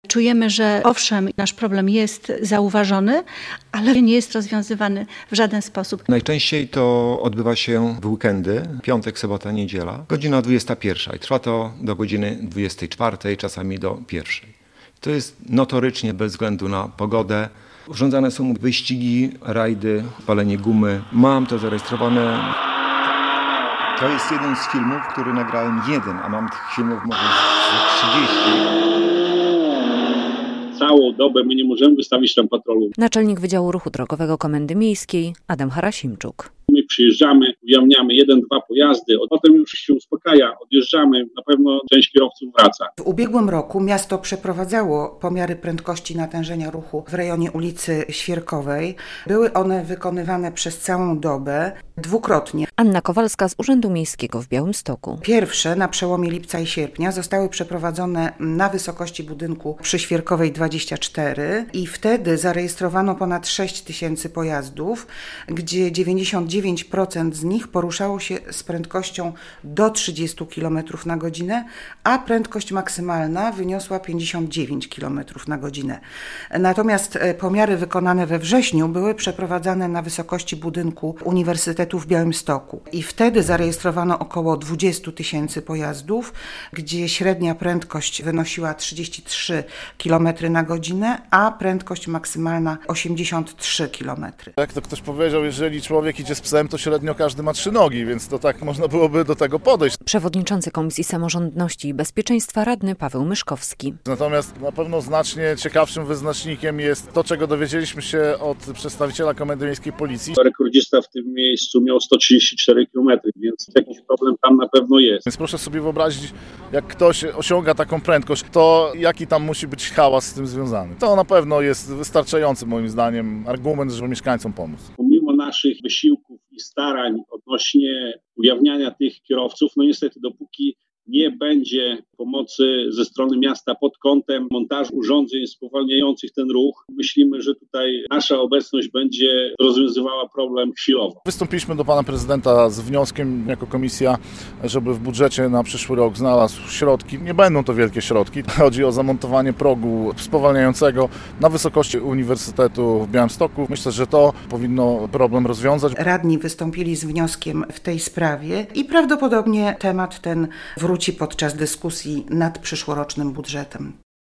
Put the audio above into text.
Czujemy, że owszem, nasz problem jest zauważony, ale nie jest rozwiązywany w żaden sposób. Najczęściej to odbywa się w weekendy, piątek, sobota, niedziela, godzina 21 i trwa to do godziny 24, czasami do 1. To jest notorycznie bez względu na pogodę. Urządzane są wyścigi, rajdy, palenie gumy. Mam to zarejestrowane. To jest jeden z filmów, który nagrałem a mam tych filmów może 30. Całą dobę my nie możemy wystawić tam patrolu. Naczelnik Wydziału Ruchu Drogowego Komendy Miejskiej Adam Harasimczuk. My przyjeżdżamy, ujawniamy 1-2 pojazdy, potem już się uspokaja, odjeżdżamy, na pewno część kierowców wraca. W ubiegłym roku miasto przeprowadzało pomiary prędkości natężenia ruchu w rejonie ulicy Świerkowej. Były one wykonywane przez całą dobę, dwukrotnie. Anna Kowalska z Urzędu Miejskiego w Białymstoku. Pierwsze na przełomie lipca i sierpnia zostały przeprowadzone na wysokości budynku przy Świerkowej 24 i wtedy zarejestrowano ponad 6 tysięcy pojazdów, gdzie 99% z nich poruszało się z prędkością do 30 km na godzinę, a prędkość maksymalna wyniosła 59 km na godzinę. Natomiast pomiary wykonane we wrześniu były przeprowadzane na wysokości budynku Uniwersytetu w Białymstoku i wtedy zarejestrowano około 20 tysięcy pojazdów, gdzie średnia prędkość wynosiła 33 km na godzinę, a prędkość maksymalna 83 km. Jak to ktoś powiedział, jeżeli człowiek idzie z psem, to średnio każdy ma 3 nogi, więc to tak można byłoby do tego podejść. Przewodniczący Komisji Samorządności i Bezpieczeństwa radny Paweł Myszkowski. Natomiast na pewno znacznie ciekawszym wyznacznikiem jest to, czego dowiedzieliśmy się od przedstawiciela Komendy Miejskiej Policji. Rekordzista w tym miejscu miał 134 km, więc jakiś problem tam na pewno jest. Więc proszę sobie wyobrazić, jak ktoś osiąga taką prędkość, to jaki tam musi być hałas z tym związany. To na pewno jest wystarczający moim zdaniem argument, żeby mieszkańcom pomóc. Pomimo naszych wysiłków i starań odnośnie ujawniania tych kierowców, no niestety dopóki nie będzie pomocy ze strony miasta pod kątem montażu urządzeń spowalniających ten ruch, myślimy, że tutaj nasza obecność będzie rozwiązywała problem chwilowo. Wystąpiliśmy do pana prezydenta z wnioskiem jako komisja, żeby w budżecie na przyszły rok znalazł środki. Nie będą to wielkie środki. Chodzi o zamontowanie progu spowalniającego na wysokości Uniwersytetu w Białymstoku. Myślę, że to powinno problem rozwiązać. Radni wystąpili z wnioskiem w tej sprawie i prawdopodobnie temat ten wróci podczas dyskusji nad przyszłorocznym budżetem.